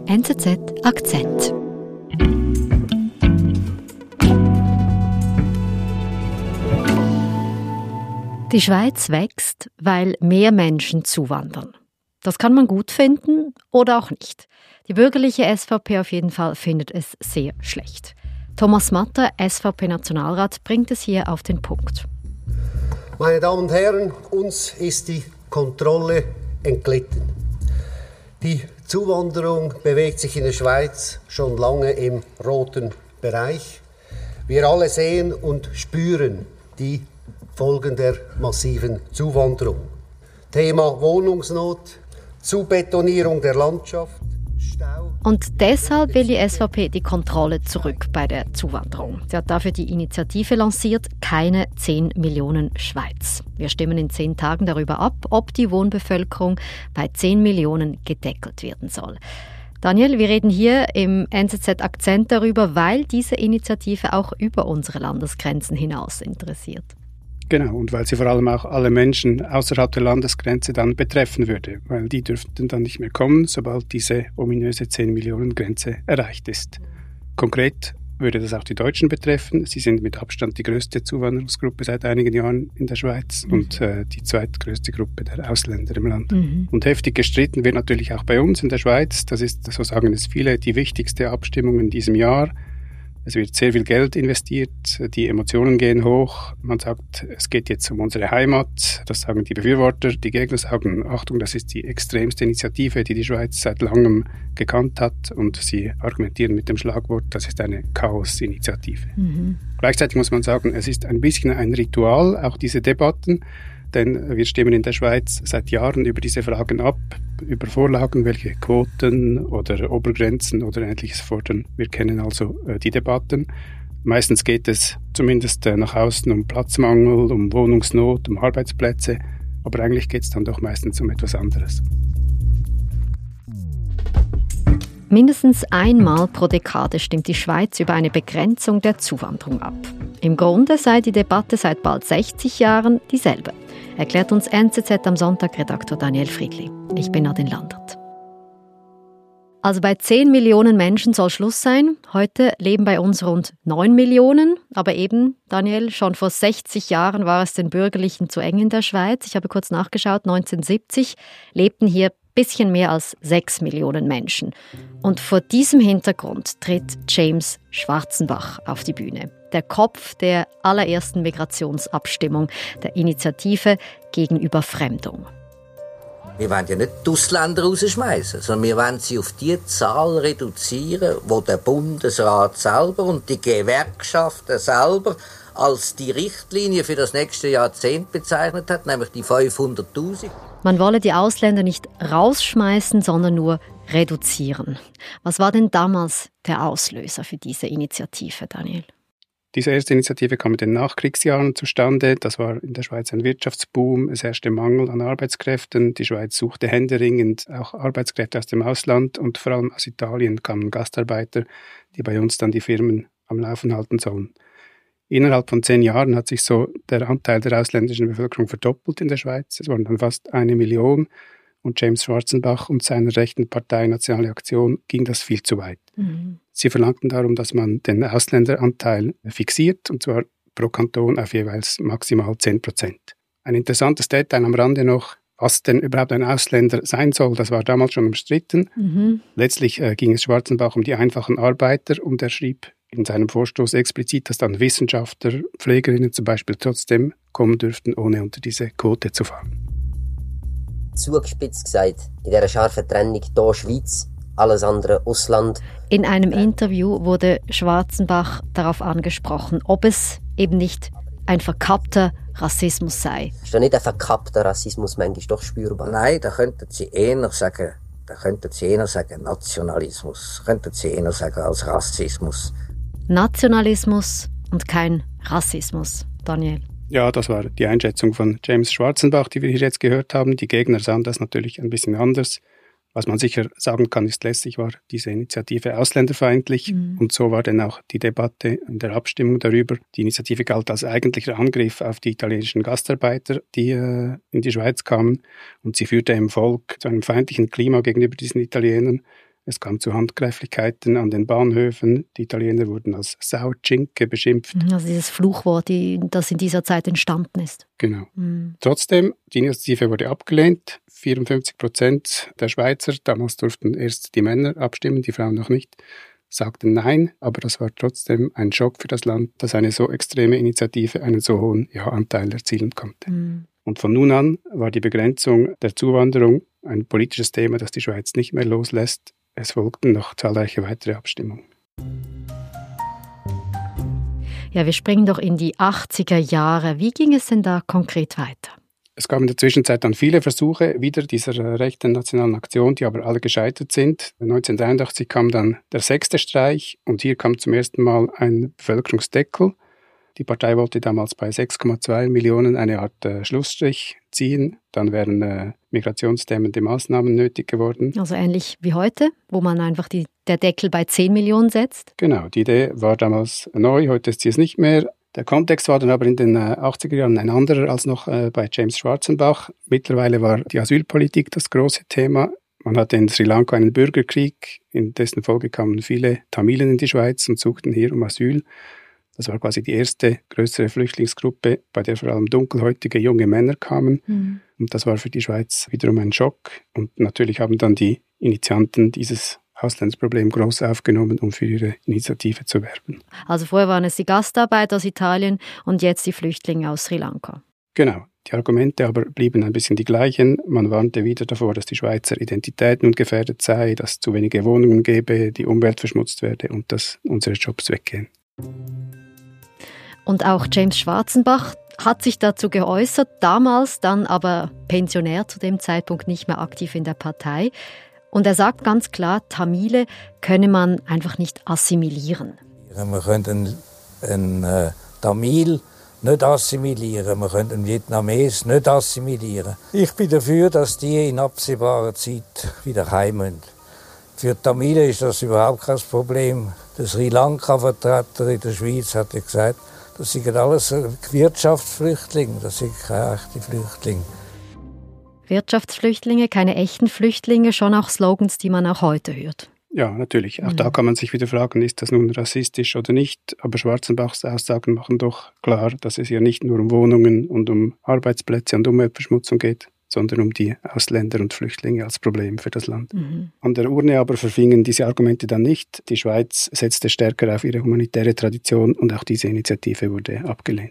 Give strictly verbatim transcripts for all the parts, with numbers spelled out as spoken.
N Z Z Akzent. Die Schweiz wächst, weil mehr Menschen zuwandern. Das kann man gut finden oder auch nicht. Die bürgerliche S V P auf jeden Fall findet es sehr schlecht. Thomas Matter, S V P-Nationalrat, bringt es hier auf den Punkt. Meine Damen und Herren, uns ist die Kontrolle entglitten. Die Zuwanderung bewegt sich in der Schweiz schon lange im roten Bereich. Wir alle sehen und spüren die Folgen der massiven Zuwanderung. Thema Wohnungsnot, Zubetonierung der Landschaft, Stau. Und deshalb will die S V P die Kontrolle zurück bei der Zuwanderung. Sie hat dafür die Initiative lanciert, keine zehn Millionen Schweiz. Wir stimmen in zehn Tagen darüber ab, ob die Wohnbevölkerung bei zehn Millionen gedeckelt werden soll. Daniel, wir reden hier im N Z Z Akzent darüber, weil diese Initiative auch über unsere Landesgrenzen hinaus interessiert. Genau, und weil sie vor allem auch alle Menschen außerhalb der Landesgrenze dann betreffen würde, weil die dürften dann nicht mehr kommen, sobald diese ominöse zehn Millionen Grenze erreicht ist. Konkret würde das auch die Deutschen betreffen. Sie sind mit Abstand die größte Zuwanderungsgruppe seit einigen Jahren in der Schweiz mhm. und äh, die zweitgrößte Gruppe der Ausländer im Land. Mhm. Und heftig gestritten wird natürlich auch bei uns in der Schweiz. Das ist, so sagen es viele, die wichtigste Abstimmung in diesem Jahr. Es wird sehr viel Geld investiert, die Emotionen gehen hoch. Man sagt, es geht jetzt um unsere Heimat. Das sagen die Befürworter. Die Gegner sagen, Achtung, das ist die extremste Initiative, die die Schweiz seit langem gekannt hat. Und sie argumentieren mit dem Schlagwort, das ist eine Chaos-Initiative. Mhm. Gleichzeitig muss man sagen, es ist ein bisschen ein Ritual, auch diese Debatten. Denn wir stimmen in der Schweiz seit Jahren über diese Fragen ab, über Vorlagen, welche Quoten oder Obergrenzen oder Ähnliches fordern. Wir kennen also äh, die Debatten. Meistens geht es zumindest äh, nach außen um Platzmangel, um Wohnungsnot, um Arbeitsplätze. Aber eigentlich geht es dann doch meistens um etwas anderes. Mindestens einmal pro Dekade stimmt die Schweiz über eine Begrenzung der Zuwanderung ab. Im Grunde sei die Debatte seit bald sechzig Jahren dieselbe, erklärt uns N Z Z am Sonntag Redaktor Daniel Friedli. Ich bin Nadine Landert. Also bei zehn Millionen Menschen soll Schluss sein. Heute leben bei uns rund neun Millionen. Aber eben, Daniel, schon vor sechzig Jahren war es den Bürgerlichen zu eng in der Schweiz. Ich habe kurz nachgeschaut, neunzehnhundertsiebzig lebten hier bisschen mehr als sechs Millionen Menschen. Und vor diesem Hintergrund tritt James Schwarzenbach auf die Bühne. Der Kopf der allerersten Migrationsabstimmung, der Initiative gegen Überfremdung. Wir wollen ja nicht die Ausländer rausschmeißen, sondern wir wollen sie auf die Zahl reduzieren, die der Bundesrat selber und die Gewerkschaften selber als die Richtlinie für das nächste Jahrzehnt bezeichnet hat, nämlich die fünfhunderttausend. Man wolle die Ausländer nicht rausschmeißen, sondern nur reduzieren. Was war denn damals der Auslöser für diese Initiative, Daniel? Diese erste Initiative kam in den Nachkriegsjahren zustande. Das war in der Schweiz ein Wirtschaftsboom. Es herrschte Mangel an Arbeitskräften. Die Schweiz suchte händeringend auch Arbeitskräfte aus dem Ausland und vor allem aus Italien kamen Gastarbeiter, die bei uns dann die Firmen am Laufen halten sollen. Innerhalb von zehn Jahren hat sich so der Anteil der ausländischen Bevölkerung verdoppelt in der Schweiz. Es waren dann fast eine Million. Und James Schwarzenbach und seiner rechten Partei Nationale Aktion ging das viel zu weit. Mhm. Sie verlangten darum, dass man den Ausländeranteil fixiert, und zwar pro Kanton auf jeweils maximal zehn Prozent. Ein interessantes Detail am Rande noch, was denn überhaupt ein Ausländer sein soll, das war damals schon umstritten. Mhm. Letztlich äh, ging es Schwarzenbach um die einfachen Arbeiter und er schrieb in seinem Vorstoß explizit, dass dann Wissenschaftler, Pflegerinnen zum Beispiel trotzdem kommen dürften, ohne unter diese Quote zu fallen. Zugespitzt gesagt, in dieser scharfen Trennung hier Schweiz, alles andere Ausland. In einem Interview wurde Schwarzenbach darauf angesprochen, ob es eben nicht ein verkappter Rassismus sei. Ist da nicht ein verkappter Rassismus manchmal doch spürbar? Nein, da könnten Sie eher sagen, da könnten Sie eher sagen Nationalismus, könnten Sie eher sagen als Rassismus. Nationalismus und kein Rassismus, Daniel. Ja, das war die Einschätzung von James Schwarzenbach, die wir hier jetzt gehört haben. Die Gegner sahen das natürlich ein bisschen anders. Was man sicher sagen kann, ist, letztlich war diese Initiative ausländerfeindlich. Mhm. Und so war dann auch die Debatte in der Abstimmung darüber. Die Initiative galt als eigentlicher Angriff auf die italienischen Gastarbeiter, die äh, in die Schweiz kamen. Und sie führte im Volk zu einem feindlichen Klima gegenüber diesen Italienern. Es kam zu Handgreiflichkeiten an den Bahnhöfen. Die Italiener wurden als Sau Cinque beschimpft. Also dieses Fluchwort, die, das in dieser Zeit entstanden ist. Genau. Mhm. Trotzdem, die Initiative wurde abgelehnt. vierundfünfzig Prozent der Schweizer, damals durften erst die Männer abstimmen, die Frauen noch nicht, sagten Nein. Aber das war trotzdem ein Schock für das Land, dass eine so extreme Initiative einen so hohen Ja-Anteil erzielen konnte. Mhm. Und von nun an war die Begrenzung der Zuwanderung ein politisches Thema, das die Schweiz nicht mehr loslässt. Es folgten noch zahlreiche weitere Abstimmungen. Ja, wir springen doch in die achtziger Jahre. Wie ging es denn da konkret weiter? Es gab in der Zwischenzeit dann viele Versuche wieder dieser rechten nationalen Aktion, die aber alle gescheitert sind. neunzehnhundertdreiundachtzig kam dann der sechste Streich und hier kam zum ersten Mal ein Bevölkerungsdeckel. Die Partei wollte damals bei sechs Komma zwei Millionen eine Art äh, Schlussstrich ziehen. Dann wären äh, migrationsdämmende Maßnahmen nötig geworden. Also ähnlich wie heute, wo man einfach die, der Deckel bei zehn Millionen setzt? Genau, die Idee war damals neu, heute ist sie es nicht mehr. Der Kontext war dann aber in den äh, achtziger Jahren ein anderer als noch äh, bei James Schwarzenbach. Mittlerweile war die Asylpolitik das große Thema. Man hatte in Sri Lanka einen Bürgerkrieg, in dessen Folge kamen viele Tamilen in die Schweiz und suchten hier um Asyl. Das war quasi die erste größere Flüchtlingsgruppe, bei der vor allem dunkelhäutige junge Männer kamen. Mhm. Und das war für die Schweiz wiederum ein Schock. Und natürlich haben dann die Initianten dieses Ausländerproblem groß aufgenommen, um für ihre Initiative zu werben. Also vorher waren es die Gastarbeiter aus Italien und jetzt die Flüchtlinge aus Sri Lanka. Genau. Die Argumente aber blieben ein bisschen die gleichen. Man warnte wieder davor, dass die Schweizer Identität nun gefährdet sei, dass es zu wenige Wohnungen gäbe, die Umwelt verschmutzt werde und dass unsere Jobs weggehen. Und auch James Schwarzenbach hat sich dazu geäußert, damals dann aber Pensionär zu dem Zeitpunkt, nicht mehr aktiv in der Partei. Und er sagt ganz klar, Tamile könne man einfach nicht assimilieren. Wir können einen, einen äh, Tamil nicht assimilieren, wir können einen Vietnames nicht assimilieren. Ich bin dafür, dass die in absehbarer Zeit wieder heim müssen. Für die Tamilen ist das überhaupt kein Problem. Der Sri Lanka-Vertreter in der Schweiz hat ja gesagt, das sind alles Wirtschaftsflüchtlinge, das sind keine echten Flüchtlinge. Wirtschaftsflüchtlinge, keine echten Flüchtlinge, schon auch Slogans, die man auch heute hört. Ja, natürlich. Auch mhm. da kann man sich wieder fragen, ist das nun rassistisch oder nicht? Aber Schwarzenbachs Aussagen machen doch klar, dass es hier nicht nur um Wohnungen und um Arbeitsplätze und Umweltverschmutzung geht, sondern um die Ausländer und Flüchtlinge als Problem für das Land. Mhm. An der Urne aber verfingen diese Argumente dann nicht. Die Schweiz setzte stärker auf ihre humanitäre Tradition und auch diese Initiative wurde abgelehnt.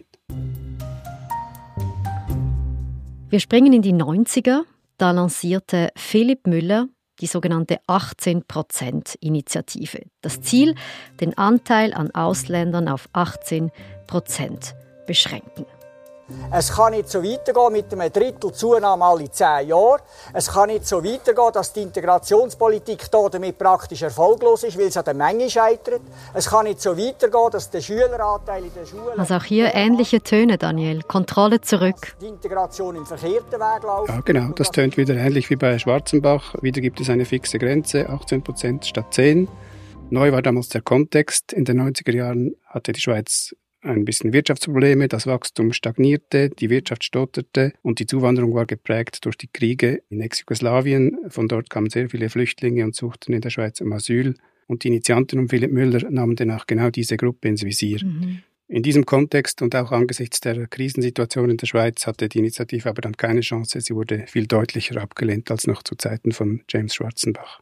Wir springen in die neunziger. Da lancierte Philipp Müller die sogenannte achtzehn Prozent Initiative. Das Ziel, den Anteil an Ausländern auf achtzehn Prozent beschränken. Es kann nicht so weitergehen mit einem Drittel Zunahme alle zehn Jahre. Es kann nicht so weitergehen, dass die Integrationspolitik hier damit praktisch erfolglos ist, weil es an der Menge scheitert. Es kann nicht so weitergehen, dass der Schüleranteil in den Schulen... Also auch hier ähnliche Töne, Daniel. Kontrolle zurück. Die Integration im verkehrten Weg läuft. Ja, genau. Das tönt wieder ähnlich wie bei Schwarzenbach. Wieder gibt es eine fixe Grenze, achtzehn Prozent statt zehn. Neu war damals der Kontext. In den neunziger Jahren hatte die Schweiz ein bisschen Wirtschaftsprobleme, das Wachstum stagnierte, die Wirtschaft stotterte und die Zuwanderung war geprägt durch die Kriege in Ex-Jugoslawien. Von dort kamen sehr viele Flüchtlinge und suchten in der Schweiz um Asyl. Und die Initianten um Philipp Müller nahmen dann auch genau diese Gruppe ins Visier. Mhm. In diesem Kontext und auch angesichts der Krisensituation in der Schweiz hatte die Initiative aber dann keine Chance. Sie wurde viel deutlicher abgelehnt als noch zu Zeiten von James Schwarzenbach.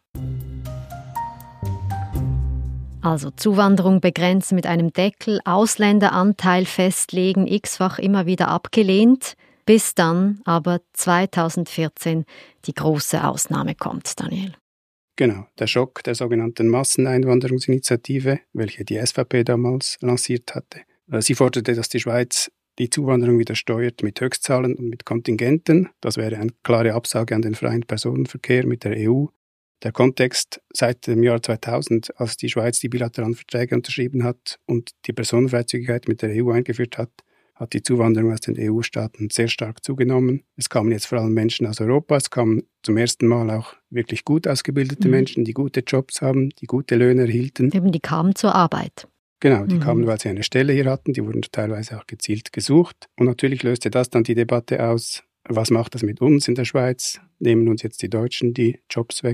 Also Zuwanderung begrenzen mit einem Deckel, Ausländeranteil festlegen, x-fach immer wieder abgelehnt, bis dann aber zweitausendvierzehn die große Ausnahme kommt, Daniel. Genau, der Schock der sogenannten Masseneinwanderungsinitiative, welche die S V P damals lanciert hatte. Sie forderte, dass die Schweiz die Zuwanderung wieder steuert mit Höchstzahlen und mit Kontingenten. Das wäre eine klare Absage an den freien Personenverkehr mit der E U. Der Kontext seit dem Jahr zweitausend, als die Schweiz die bilateralen Verträge unterschrieben hat und die Personenfreizügigkeit mit der E U eingeführt hat, hat die Zuwanderung aus den E U-Staaten sehr stark zugenommen. Es kamen jetzt vor allem Menschen aus Europa, es kamen zum ersten Mal auch wirklich gut ausgebildete mhm. Menschen, die gute Jobs haben, die gute Löhne erhielten. Eben, die kamen zur Arbeit. Genau, die mhm. kamen, weil sie eine Stelle hier hatten, die wurden teilweise auch gezielt gesucht. Und natürlich löste das dann die Debatte aus, was macht das mit uns in der Schweiz? Nehmen uns jetzt die Deutschen die Jobs weg?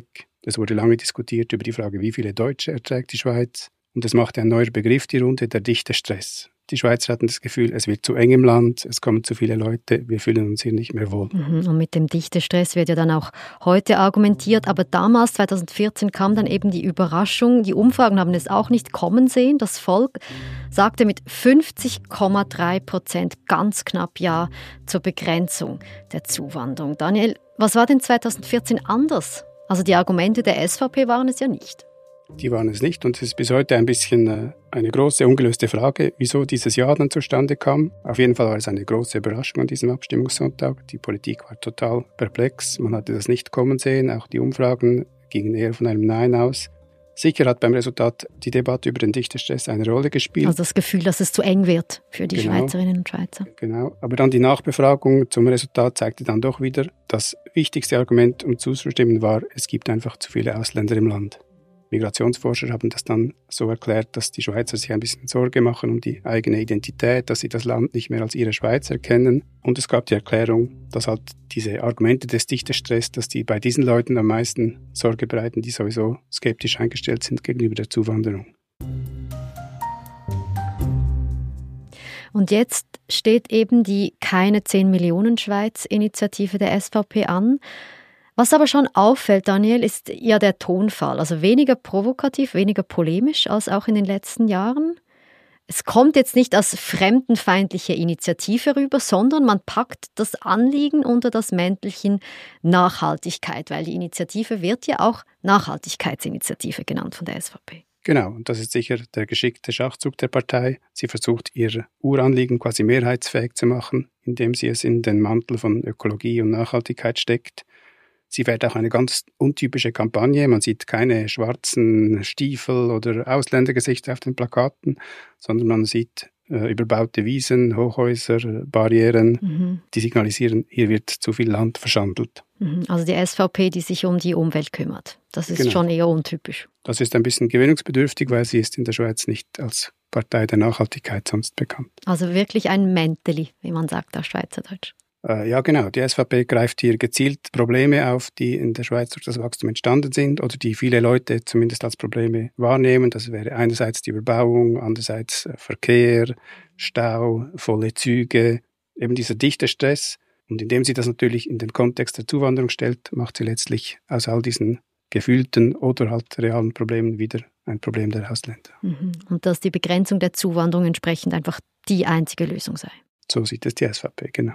Es wurde lange diskutiert über die Frage, wie viele Deutsche erträgt die Schweiz. Und es machte ein neuer Begriff die Runde, der dichte Stress. Die Schweizer hatten das Gefühl, es wird zu eng im Land, es kommen zu viele Leute, wir fühlen uns hier nicht mehr wohl. Und mit dem Dichtestress wird ja dann auch heute argumentiert, aber damals, zweitausendvierzehn, kam dann eben die Überraschung, die Umfragen haben es auch nicht kommen sehen. Das Volk sagte mit fünfzig Komma drei Prozent ganz knapp Ja zur Begrenzung der Zuwanderung. Daniel, was war denn zweitausendvierzehn anders? Also die Argumente der S V P waren es ja nicht. Die waren es nicht und es ist bis heute ein bisschen äh, eine große, ungelöste Frage, wieso dieses Ja dann zustande kam. Auf jeden Fall war es eine große Überraschung an diesem Abstimmungssonntag. Die Politik war total perplex, man hatte das nicht kommen sehen, auch die Umfragen gingen eher von einem Nein aus. Sicher hat beim Resultat die Debatte über den Dichtestress eine Rolle gespielt. Also das Gefühl, dass es zu eng wird für die genau, Schweizerinnen und Schweizer. Genau, aber dann die Nachbefragung zum Resultat zeigte dann doch wieder, das wichtigste Argument, um zuzustimmen, war, es gibt einfach zu viele Ausländer im Land. Migrationsforscher haben das dann so erklärt, dass die Schweizer sich ein bisschen Sorge machen um die eigene Identität, dass sie das Land nicht mehr als ihre Schweiz erkennen. Und es gab die Erklärung, dass halt diese Argumente des Dichtestress, dass die bei diesen Leuten am meisten Sorge bereiten, die sowieso skeptisch eingestellt sind gegenüber der Zuwanderung. Und jetzt steht eben die Keine zehn Millionen Schweiz-Initiative der S V P an. Was aber schon auffällt, Daniel, ist ja der Tonfall. Also weniger provokativ, weniger polemisch als auch in den letzten Jahren. Es kommt jetzt nicht als fremdenfeindliche Initiative rüber, sondern man packt das Anliegen unter das Mäntelchen Nachhaltigkeit, weil die Initiative wird ja auch Nachhaltigkeitsinitiative genannt von der S V P. Genau, und das ist sicher der geschickte Schachzug der Partei. Sie versucht, ihr Uranliegen quasi mehrheitsfähig zu machen, indem sie es in den Mantel von Ökologie und Nachhaltigkeit steckt. Sie fährt auch eine ganz untypische Kampagne. Man sieht keine schwarzen Stiefel oder Ausländergesichter auf den Plakaten, sondern man sieht äh, überbaute Wiesen, Hochhäuser, Barrieren, mhm. die signalisieren, hier wird zu viel Land verschandelt. Mhm. Also die S V P, die sich um die Umwelt kümmert. Das ist genau. schon eher untypisch. Das ist ein bisschen gewöhnungsbedürftig, weil sie ist in der Schweiz nicht als Partei der Nachhaltigkeit sonst bekannt. Also wirklich ein Mänteli, wie man sagt auf Schweizerdeutsch. Ja, genau. Die S V P greift hier gezielt Probleme auf, die in der Schweiz durch das Wachstum entstanden sind oder die viele Leute zumindest als Probleme wahrnehmen. Das wäre einerseits die Überbauung, andererseits Verkehr, Stau, volle Züge, eben dieser dichte Stress. Und indem sie das natürlich in den Kontext der Zuwanderung stellt, macht sie letztlich aus all diesen gefühlten oder halt realen Problemen wieder ein Problem der Ausländer. Und dass die Begrenzung der Zuwanderung entsprechend einfach die einzige Lösung sei. So sieht es die S V P, genau.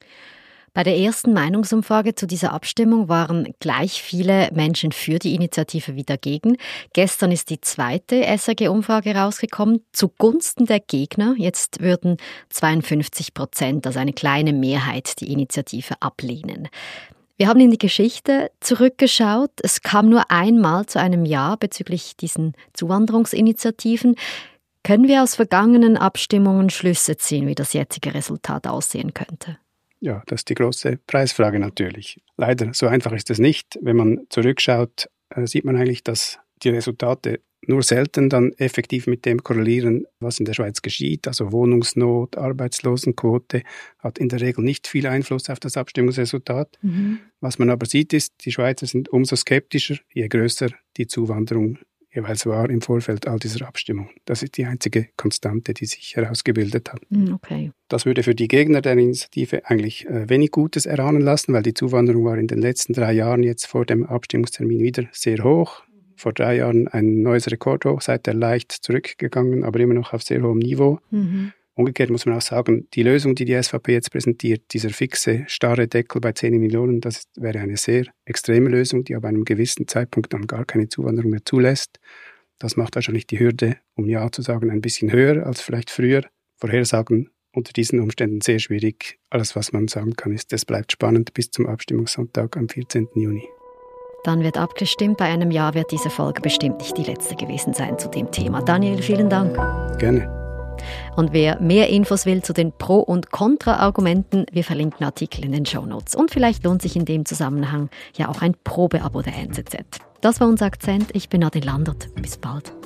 Bei der ersten Meinungsumfrage zu dieser Abstimmung waren gleich viele Menschen für die Initiative wie dagegen. Gestern ist die zweite S R G-Umfrage rausgekommen, zugunsten der Gegner. Jetzt würden zweiundfünfzig Prozent, also eine kleine Mehrheit, die Initiative ablehnen. Wir haben in die Geschichte zurückgeschaut. Es kam nur einmal zu einem Ja bezüglich diesen Zuwanderungsinitiativen. Können wir aus vergangenen Abstimmungen Schlüsse ziehen, wie das jetzige Resultat aussehen könnte? Ja, das ist die große Preisfrage natürlich. Leider, so einfach ist es nicht. Wenn man zurückschaut, sieht man eigentlich, dass die Resultate nur selten dann effektiv mit dem korrelieren, was in der Schweiz geschieht. Also Wohnungsnot, Arbeitslosenquote hat in der Regel nicht viel Einfluss auf das Abstimmungsresultat. Mhm. Was man aber sieht, ist, die Schweizer sind umso skeptischer, je größer die Zuwanderung jeweils war im Vorfeld all dieser Abstimmung. Das ist die einzige Konstante, die sich herausgebildet hat. Okay. Das würde für die Gegner der Initiative eigentlich äh, wenig Gutes erahnen lassen, weil die Zuwanderung war in den letzten drei Jahren jetzt vor dem Abstimmungstermin wieder sehr hoch. Vor drei Jahren ein neues Rekordhoch, seither leicht zurückgegangen, aber immer noch auf sehr hohem Niveau. Mhm. Umgekehrt muss man auch sagen, die Lösung, die die S V P jetzt präsentiert, dieser fixe, starre Deckel bei zehn Millionen, das wäre eine sehr extreme Lösung, die ab einem gewissen Zeitpunkt dann gar keine Zuwanderung mehr zulässt. Das macht wahrscheinlich die Hürde, um Ja zu sagen, ein bisschen höher als vielleicht früher. Vorhersagen unter diesen Umständen sehr schwierig. Alles, was man sagen kann, ist, es bleibt spannend bis zum Abstimmungssonntag am vierzehnten Juni. Dann wird abgestimmt. Bei einem Ja wird diese Folge bestimmt nicht die letzte gewesen sein zu dem Thema. Daniel, vielen Dank. Gerne. Und wer mehr Infos will zu den Pro- und Kontra-Argumenten, wir verlinken Artikel in den Shownotes. Und vielleicht lohnt sich in dem Zusammenhang ja auch ein Probeabo der N Z Z. Das war unser Akzent. Ich bin Nadine Landert. Bis bald.